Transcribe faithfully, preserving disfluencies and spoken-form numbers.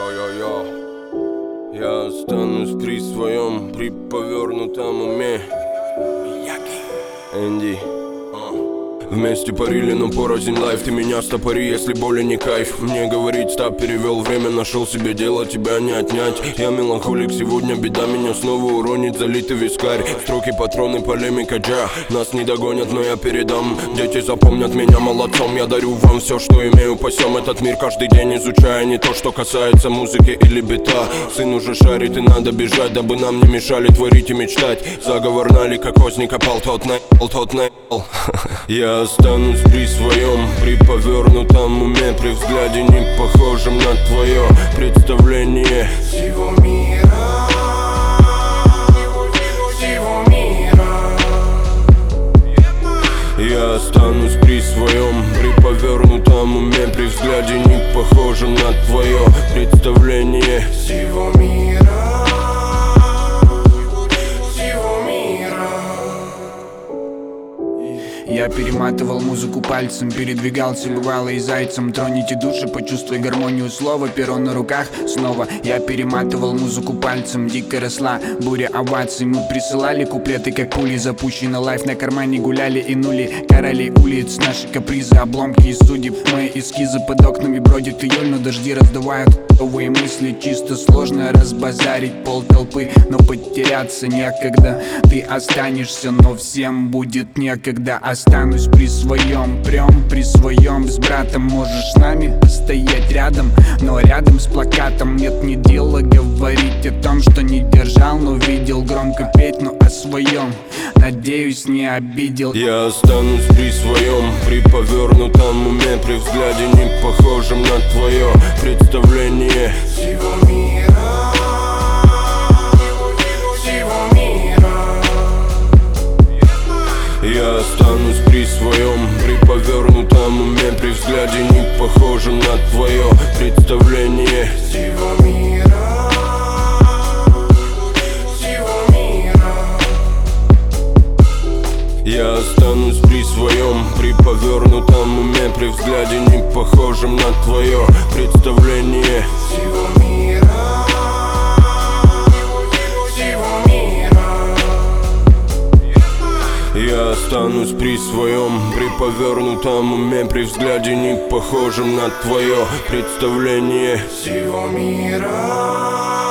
Йо-йо-йо, я останусь при своем, при повернутом уме. Энди. Вместе парили, но порознь лайф. Ты меня стопори, если боли не кайф. Мне говорить стоп, перевел время, нашел себе дело, тебя не отнять. Я меланхолик, сегодня беда меня снова уронит, залитый вискарь. Строки, патроны, полемика, джа. Нас не догонят, но я передам. Дети запомнят меня молодцом. Я дарю вам все, что имею, пасем этот мир каждый день, изучая не то, что касается музыки или бита. Сын уже шарит и надо бежать, дабы нам не мешали творить и мечтать. Заговор налик, как озник опал, тот наебал, тот наебал. Я останусь при своем, при повернутом уме, при взгляде не похожем на твое представление всего мира, всего мира. Я останусь при своем, при повернутом уме, при взгляде не похожем на твое представление всего мира. Я перематывал музыку пальцем, передвигался бывало и зайцем. Троните души, почувствуй гармонию слова, перо на руках снова. Я перематывал музыку пальцем, дико росла буря оваций. Мы присылали куплеты, как пули, запущенный лайф на кармане гуляли и нули. Короли улиц, наши капризы, обломки и судеб. Мои эскизы под окнами бродит июль, но дожди раздувают новые мысли. Чисто сложно разбазарить пол толпы, но потеряться некогда. Ты останешься, но всем будет некогда. Останусь при своем, прям при своем. С братом можешь с нами стоять рядом, но рядом с плакатом нет ни дела говорить о том, что не держал, но видел. Громко петь, но о своем, надеюсь, не обидел. Я останусь при своем, при повернутом уме, при взгляде не похожем на твое представление всего мира, всего мира. Я останусь при своем, при повернутом уме, при взгляде не похожем на твое представление всего мира, всего мира. Я останусь при своем, при повернутом уме, при взгляде не похожем на твое представление всего мира, всего мира. Я останусь при своем, при повернутом уме, при взгляде не похожем на твое представление всего мира.